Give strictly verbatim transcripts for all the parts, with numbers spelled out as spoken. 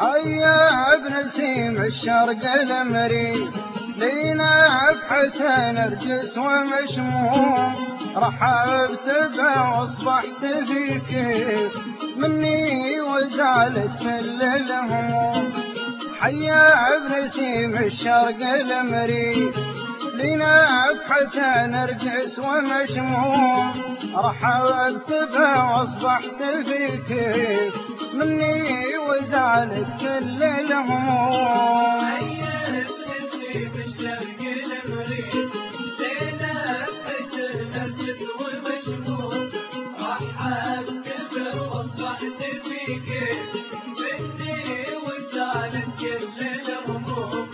حيا بنسيم الشرق المريد لينا بحته نرجس ومشموم، رحبت به واصبحت في كيف مني وزالت كل الهموم. حيا بنسيم الشرق المريد لينا بحته نرجس ومشموم، رحبت به واصبحت في كيف مني وزالت كل الهموم. حيا بنسيم الشرق المريد لينا بحته نرجس ومشموم، رحبت به واصبحت في كيف مني وزالت كل الهموم.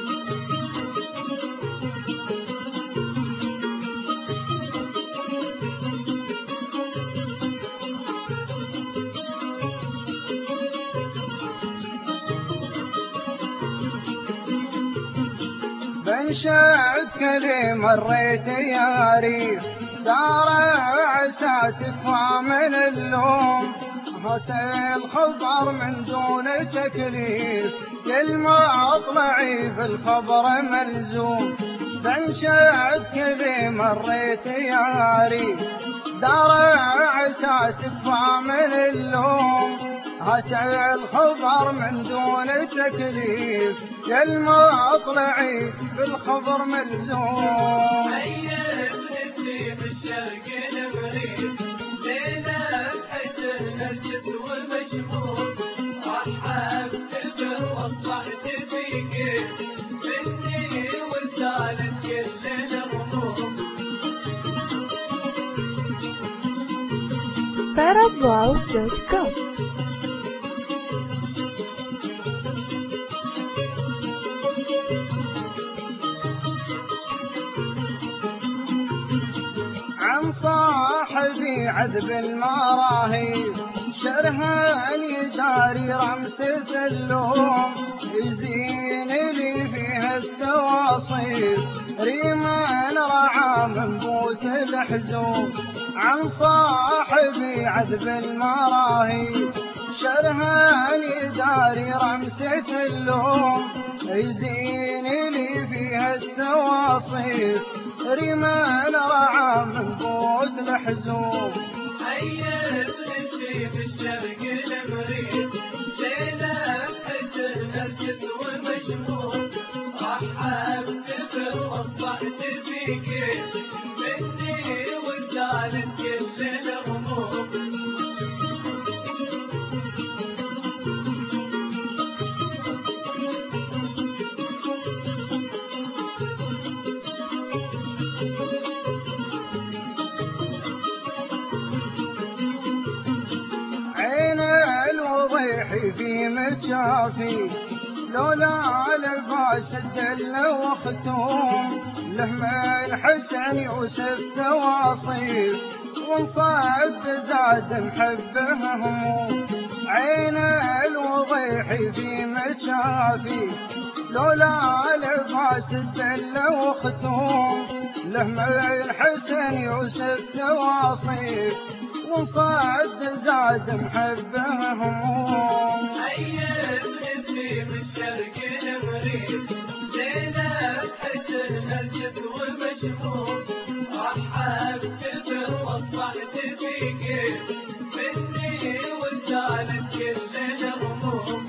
بنشد كلي مريت يا ريف دار عسى تكفى من اللوم، هات الخبر من دون تكليف للمطلعي بالخبر ملزوم. بنشد كلي مريت يا ريف دار عسى تكفى من اللوم، هات الخبر من دون تكليف للمطلعي بالخبر ملزوم. حيا بنسيم الشرق المريد لينا بحته نرجس ومشموم، رحبت به واصبحت في كيف مني وزالت كل الهموم. Parabol دوت كوم. عن صاحبي عذب المراهي شرهان يداري رمسة اللوم، يزين لي فيها التواصيل ريمان رعى من بوت الحزوم. عن صاحبي عذب المراهي شرهان يداري رمسة اللوم، يزين لي فيها التواصيل ريمان رعى من بوت الحزوم. حيا بنسيم الشرق المريد لينا بحته نرجس ومشموم، رحبت به واصبحت في كيف مني وزالت كل الهموم. في متشافي لولا لباس الدل وختوم، له من حسن يوسف تواصيل وانصد زاد محبه هموم. عين الوضيح في متشافي لولا لباس الدل وختوم، له من حسن يوسف تواصيل وانصد زاد محبه هموم. حيا بنسيم الشرق المريد لينا بحته نرجس ومشموم، رحبت به واصبحت في كيف مني وزالت كل الهموم.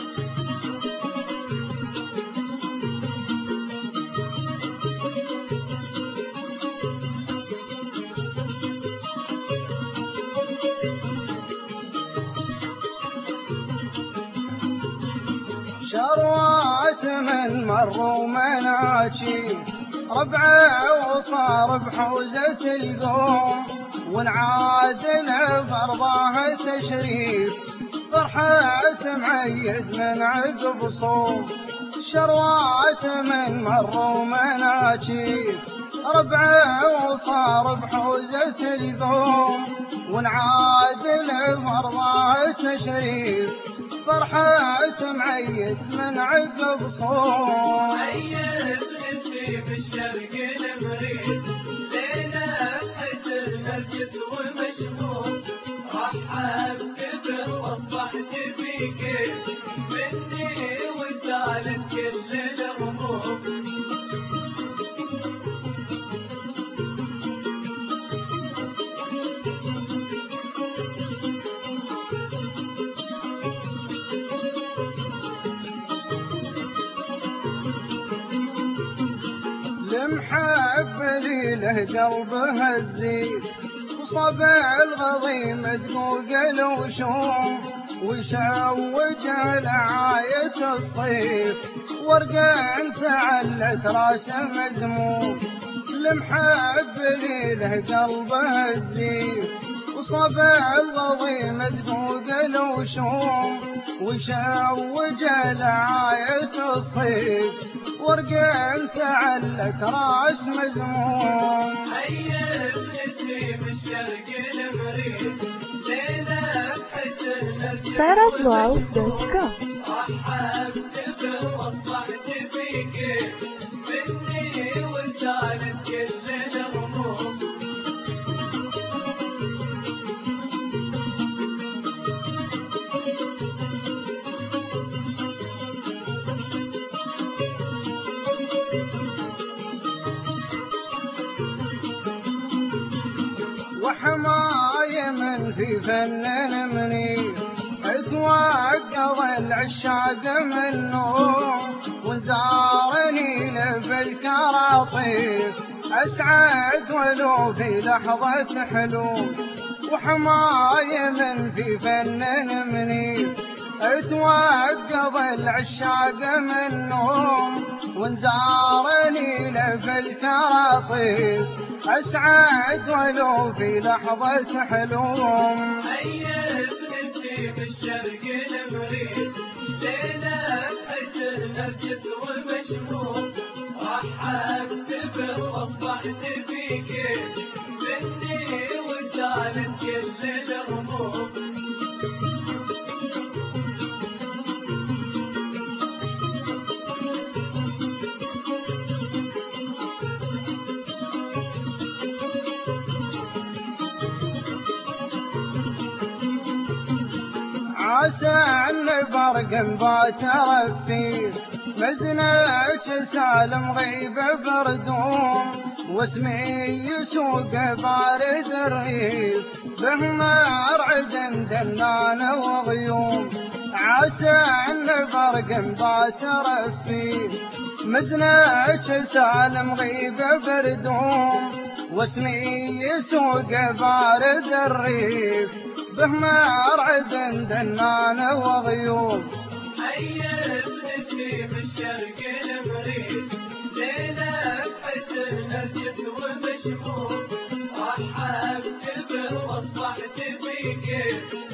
شروات من مر ومناشي ربعه وصار بحوزة القوم، ونعادنا فرضاه تشريف فرحة معيد من عقب صوم. شروات من مر ومناشي ربعه وصار بحوزة القوم، ونعادنا فرضاه تشريف فرحة معيد من عقب صوم. حيا بنسيم الشرق المريد لينا بحته نرجس ومشموم، رحبت به واصبحت في كيف المحب لي له قلبه الزين وصب الغضيم دقوق الوشوم ويشوج لعاية الصيف ورقة تعلت راسه مزموم. المحب لي له قلبه الزين وصب الغضيم دقوق الوشوم ويشوج لعاية الصيف ورقة تعلت راس مزموم. حيب نسيم الشرق المريد لينا بحج النرجس paraswap دوت كوم. رحبت واصبحت فيك مني وزالت كل الهموم. وحماي من في فن مني اتوقظ العشاق منه وزارني في الكراطيف اسعد ولو في لحظة حلو. وحماي من في فن مني اتوقظ العشاق منهم وانزارني في الكراطيف اسعد ولو في لحظة حلوم. حيب نسيم الشرق المريد لينا بحج النرجس ومشموم. رحبت به واصبحت فيك مني وزالت كل الهموم. عسى ان برق باتر فيه مزنك سالم غيبه بردوم واسمي يسوق بارد الريف به مرعد دنان وغيوم. عسى ان برق باتر فيه مزنك سالم غيبه بردوم واسمي يسوق بارد الريف به مرعد دنان وغيوم. حيب نسيم الشرق المريد لينا بحج النرجس ومشموم. رحبت به واصبحت فيك